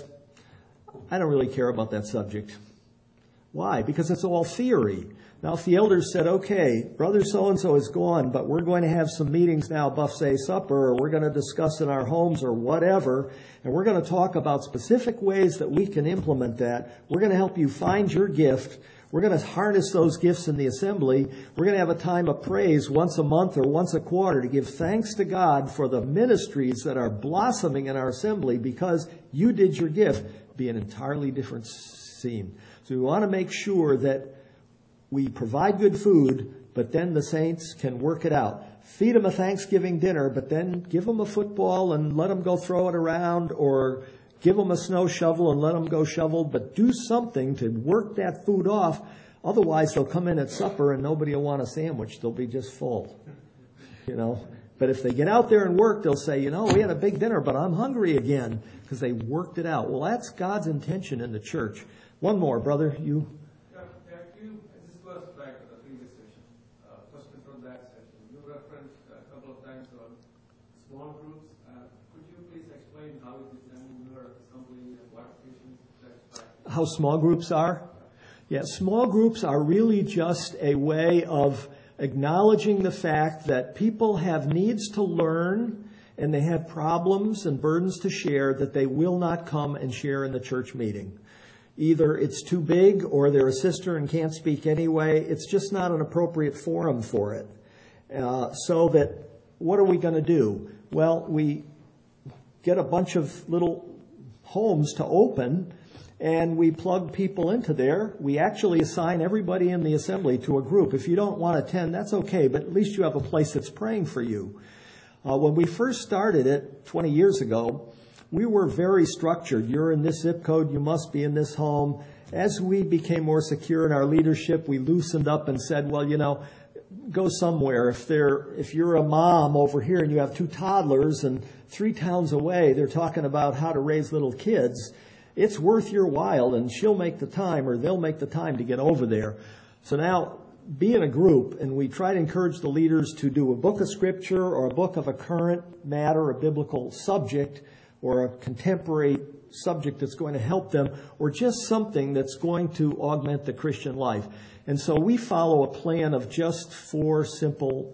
I don't really care about that subject. Why? Because it's all theory. Now, if the elders said, okay, brother so-and-so is gone, but we're going to have some meetings now, buffet supper, or we're going to discuss in our homes or whatever, and we're going to talk about specific ways that we can implement that. We're going to help you find your gift. We're going to harness those gifts in the assembly. We're going to have a time of praise once a month or once a quarter to give thanks to God for the ministries that are blossoming in our assembly because you did your gift. Be an entirely different scene. So we want to make sure that we provide good food, but then the saints can work it out. Feed them a Thanksgiving dinner, but then give them a football and let them go throw it around, or give them a snow shovel and let them go shovel, but do something to work that food off. Otherwise, they'll come in at supper and nobody will want a sandwich. They'll be just full, you know. But if they get out there and work, they'll say, you know, we had a big dinner, but I'm hungry again because they worked it out. Well, that's God's intention in the church. One more, brother. You. Yeah, yeah, you this goes back to the previous session. Uh, question from that session. You referenced a couple of times on small groups. Uh, could you please explain how it is done in your assembly and what occasions that's practiced? How small groups are? Yeah, small groups are really just a way of acknowledging the fact that people have needs to learn and they have problems and burdens to share that they will not come and share in the church meeting. Either it's too big or they're a sister and can't speak anyway. It's just not an appropriate forum for it. Uh, so that what are we going to do? Well, we get a bunch of little homes to open and we plug people into there. We actually assign everybody in the assembly to a group. If you don't want to attend, that's okay, but at least you have a place that's praying for you. Uh, when we first started it twenty years ago, we were very structured. You're in this zip code, you must be in this home. As we became more secure in our leadership, we loosened up and said, well, you know, go somewhere. If they're, if you're a mom over here and you have two toddlers and three towns away, they're talking about how to raise little kids, it's worth your while, and she'll make the time, or they'll make the time to get over there. So now, be in a group, and we try to encourage the leaders to do a book of scripture or a book of a current matter, a biblical subject, or a contemporary subject that's going to help them, or just something that's going to augment the Christian life. And so we follow a plan of just four simple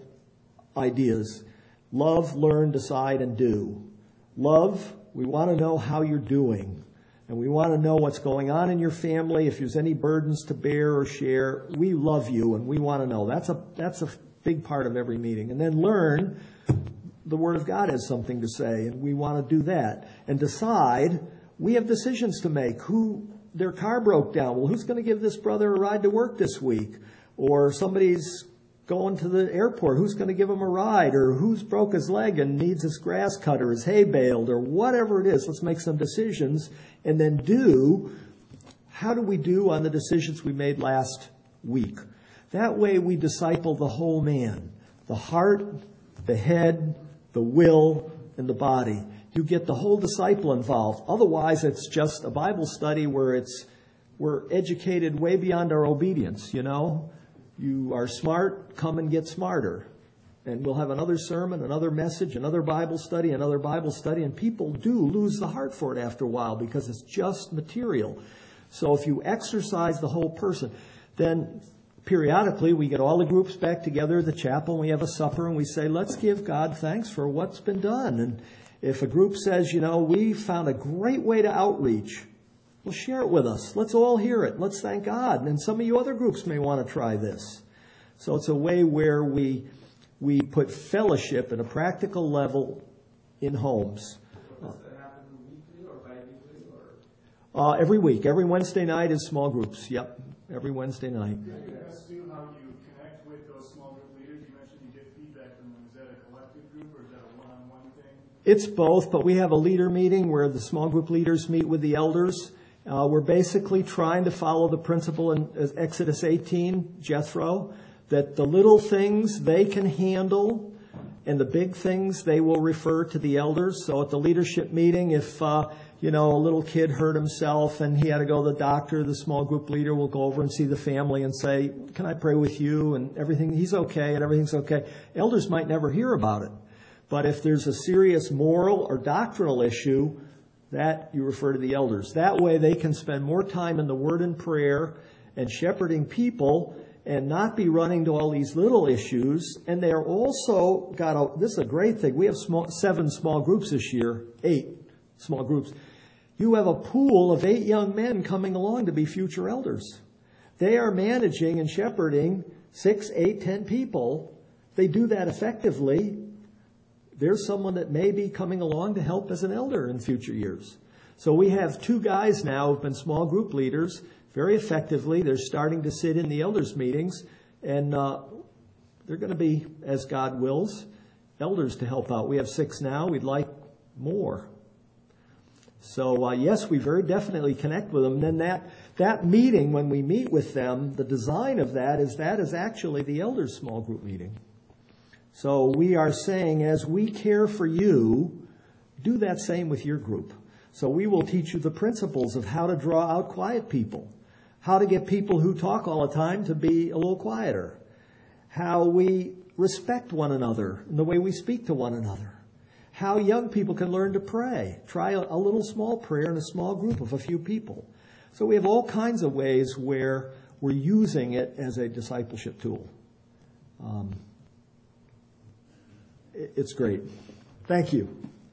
ideas. Love, learn, decide, and do. Love, we want to know how you're doing. And we want to know what's going on in your family. If there's any burdens to bear or share, we love you and we want to know. That's a that's a big part of every meeting. And then learn, the Word of God has something to say, and we want to do that. And decide, we have decisions to make. Who, their car broke down. Well, who's going to give this brother a ride to work this week? Or somebody's going to the airport. Who's going to give him a ride? Or who's broke his leg and needs his grass cut or his hay baled or whatever it is. Let's make some decisions. And then do, how do we do on the decisions we made last week? That way we disciple the whole man. The heart, the head, the will, and the body. You get the whole disciple involved. Otherwise, it's just a Bible study where it's we're educated way beyond our obedience, you know. You are smart, come and get smarter. And we'll have another sermon, another message, another Bible study, another Bible study. And people do lose the heart for it after a while because it's just material. So if you exercise the whole person, then periodically we get all the groups back together at the chapel and we have a supper and we say, let's give God thanks for what's been done. And if a group says, you know, we found a great way to outreach, well, share it with us. Let's all hear it. Let's thank God. And some of you other groups may want to try this. So it's a way where we we put fellowship at a practical level in homes. Does that happen weekly or bi-weekly or? Uh, every week. Every Wednesday night is small groups. Yep. Every Wednesday night. Could you ask Sue how you connect with those small group leaders? You mentioned you get feedback from them. Is that a collective group or is that a one-on-one thing? It's both, but we have a leader meeting where the small group leaders meet with the elders. Uh, we're basically trying to follow the principle in Exodus eighteen, Jethro, that the little things they can handle and the big things they will refer to the elders. So at the leadership meeting, if uh, you know a little kid hurt himself and he had to go to the doctor, the small group leader will go over and see the family and say, "Can I pray with you?" And everything, he's okay and everything's okay. Elders might never hear about it. But if there's a serious moral or doctrinal issue, that you refer to the elders. That way they can spend more time in the Word and prayer and shepherding people and not be running to all these little issues. And they are also got a, this is a great thing. We have small, seven small groups this year, eight small groups. You have a pool of eight young men coming along to be future elders. They are managing and shepherding six, eight, ten people. They do that effectively. There's someone that may be coming along to help as an elder in future years. So we have two guys now who've been small group leaders very effectively. They're starting to sit in the elders' meetings, and uh, they're going to be, as God wills, elders to help out. We have six now. We'd like more. So, uh, yes, we very definitely connect with them. And then that, that meeting, when we meet with them, the design of that is that is actually the elders' small group meeting. So we are saying, as we care for you, do that same with your group. So we will teach you the principles of how to draw out quiet people, how to get people who talk all the time to be a little quieter, how we respect one another in the way we speak to one another, how young people can learn to pray, try a, a little small prayer in a small group of a few people. So we have all kinds of ways where we're using it as a discipleship tool. Um, It's great. Thank you.